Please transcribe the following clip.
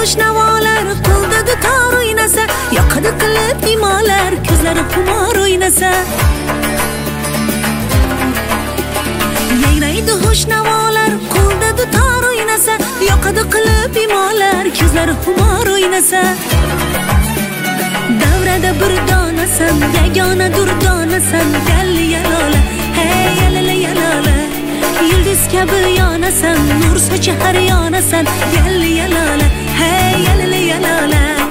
ho'shnavolar, qo'lda dutor o'ynasa, yoqadi qilib imolar, ko'zlari xumor o'ynasa. Yayraydi ho'shnavolar, qo'lda dutor o'ynasa, yoqadi qilib imolar, ko'zlari xumor o'ynasa. Davrada bir donasan, yagona durdonasan, galli yalola, hey yalala yalola. Yulduz kabi yonasan, nur sochar yonasan, yalli yalola, hey yalala yalola.